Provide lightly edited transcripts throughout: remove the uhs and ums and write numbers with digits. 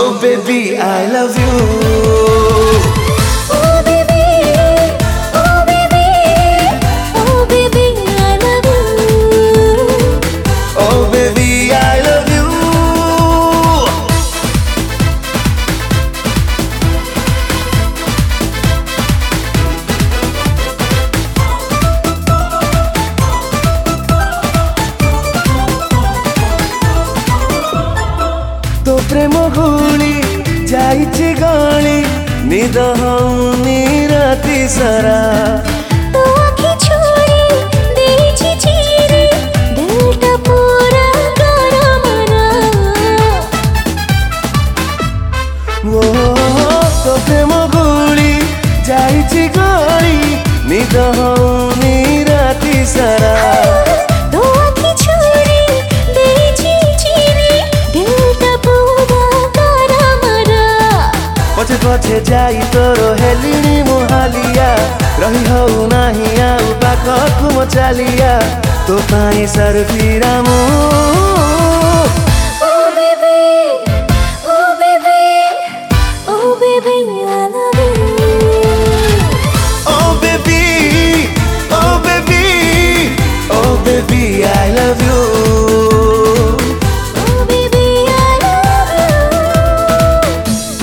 Oh baby, I love you. Oh baby, oh baby, oh baby, I love you. Oh baby, I love you. तो प्रेम हुली जाइछि गली निद हौनी राति सारा तो आँखें छोड़ी देछि चीरी दिलटा पूरा गरम ना ओ तो प्रेम हुली जाइछि गली निद हौनी राति सारा तो आँखें छोड़ी देछि चीरी दिलटा पूरा गरम ना पछे पछे जाई तोर हेलिनी मुहालिया रही हौ नाही आउ पाखकु म चालिया तो पाई सर्फिरा मु Oh baby, oh baby, oh baby, I love you. Oh baby, oh baby, oh baby, I love you. Oh baby, I love you.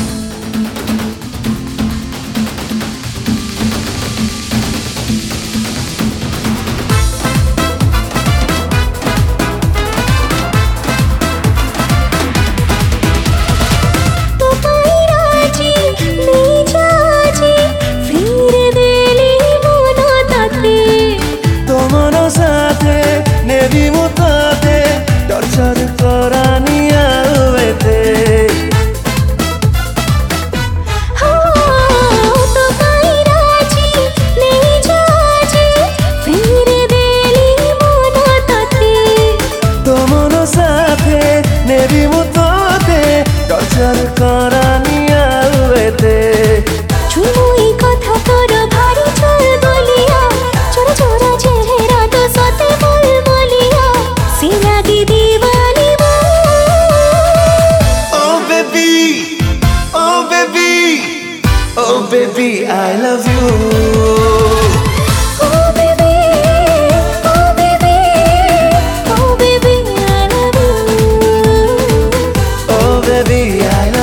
तो पैराजी लीजाजी फिर देली मोनो ताते तो मन साथे नेबी मु ताते टर्चर करानी आवेते हो तो पैराजी लीजाजी फिर देली मोनो ताते तो मन साथे नेबी मु ताते टर्चर करानी आवेते चुमुई कथा तोर भारी चल बोलिया छोरा छोरा चेहरा तो सते बोल बोलिया सीना दी दीवानी वो Oh baby, oh baby, oh baby, I love you. Oh baby, oh baby, oh baby, I love you. Oh baby, I love you.